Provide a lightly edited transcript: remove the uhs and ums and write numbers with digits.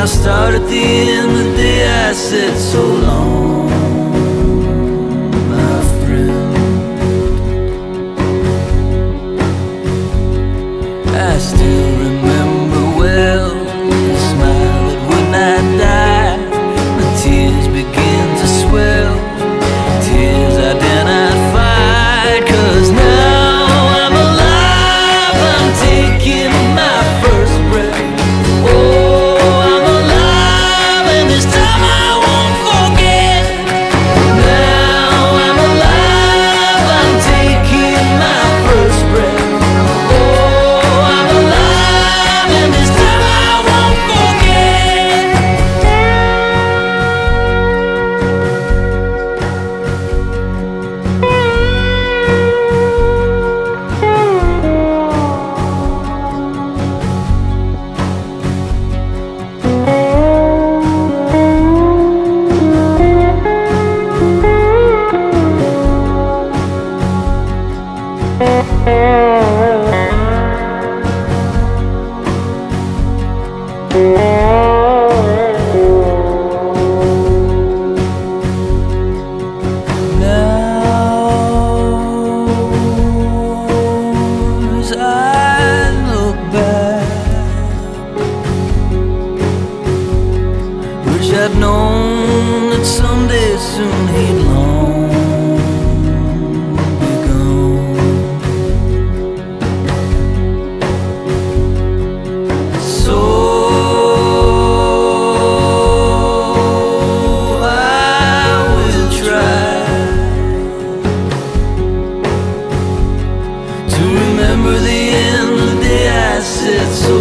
I started at the end of the day, I said so long, my friend. I still remember well the smile that when I died, my tears began to swell, tears I dare not fight. 'Cause now I'm alive, I'm taking my first breath. Oh, I'm alive, and this time I won't forget. Now I'm alive, I'm taking my first breath. Oh, I'm alive, and this time I won't forget. Now, as I look back, wish I'd known that someday soon he'd long be gone. So I will try to remember the end of the day I said so